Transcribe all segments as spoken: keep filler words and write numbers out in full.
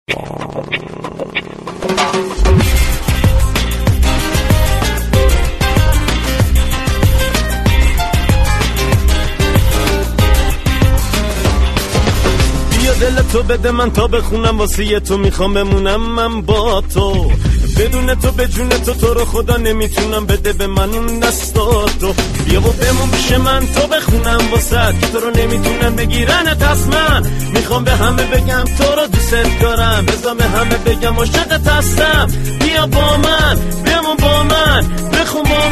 دل تو بده من تا بخونم واسه تو میخوام بمونم من با تو بدون تو به جون تو تو رو خدا نمیتونم بده به من اون دستاتو بیا و بمون پیش من تو بخونم واسه که تو رو نمیتونم بگیرنت از من میخوام به همه بگم تو رو دوست دارم بزام همه بگم عاشقت هستم بیا با من بمون با من بخون با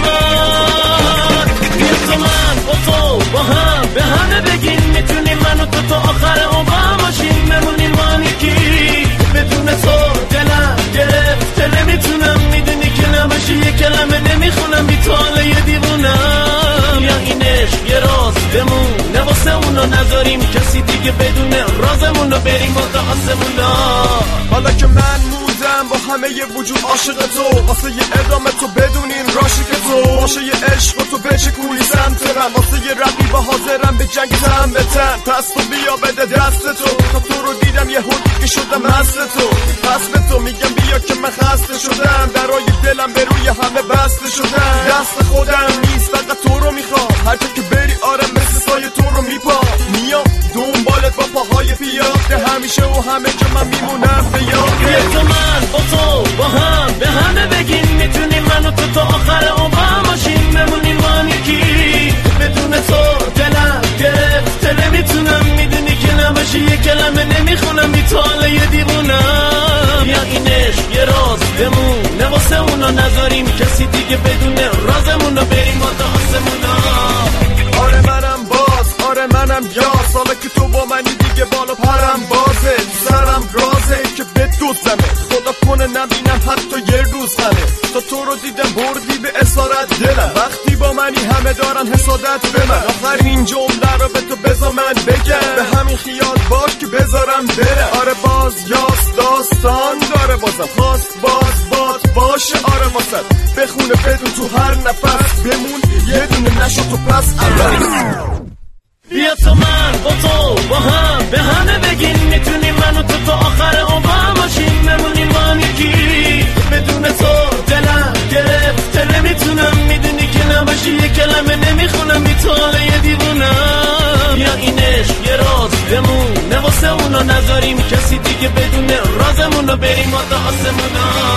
من بیا تو من با تو با هم به همه بگین میتونیم من و تو تا آخر عمر باشیم بمونیم ما یکی بدون تو دلم گرفته نمیتونم میدونی که نباشی یه کلمه نمیخونم بی تو حالا یه دیوونم یا این عشق یه راز بمونه واسه اونو نذاریم کسی دیگه بدونه رازمون رو بریم واسه آسمونا حالا که من موندم با همه ی وجود عاشق تو واسه یه ادامه تو بدونین راشق تو باشه یه عشق و تو بچه کولی سمترم واسه یه رقیب حاضرم به جنگ تن به تن پس تو بیا بده دست تو تا تو رو دیدم یه حد که شدم هست تو پس به تو میگم بیا که من خسته شدم درای دلم به روی همه بسته شدم دست خودم نیست فقط تو رو میخوام هر که بری آره مثل سایه تو رو میپا میام دنبالت با پاهای پیاده همیشه و همه جا من میمونم به یاد بیا تو من با تو با هم به همه بگین میتونیم من و تو تا آخر عمر باشیم بمونیم ما یکی بدون تو دلم گرفته نمیتونم میدونی که نباشی یه کلمه نمیخونم بی تو حالا یه دیوونم یا این عشق یه راز بمونه واسه اونا نذاریم کسی دیگه بدونه رازمون رو بریم واسه آسمونا آره منم باز آره منم یاس حالا که تو با منی دیگه بالا پرم بازه سرم رازه که به دوزمه خدا کنه نبینم حتی یه روز غمه تا تو رو دیدم بردی به اسارت دلم وقتی با منی همه دارن حسادت به من آخرین جمله رو به تو بذار من بگم به همین خیال باش که بذارم برم آره باز یاس داستان داره بازم خواست باز باد باشه آره واسد بخونه بدون تو هر نفس بمون یه دونه نشو تو پس اول بیا تو من با تو با هم به همه بگین میتونیم من و تو تا آخر عمر باشیم بمونیم ما یکی بدون تو دلم گرفته نمیتونم میدونی که نباشی یه کلمه نمیخونم بی تو حالا یه دیوونم یا این عشق یه راز بمونه واسه اونا نذاریم کسی دیگه بدونه رازمون رو بریم واسه آسمونا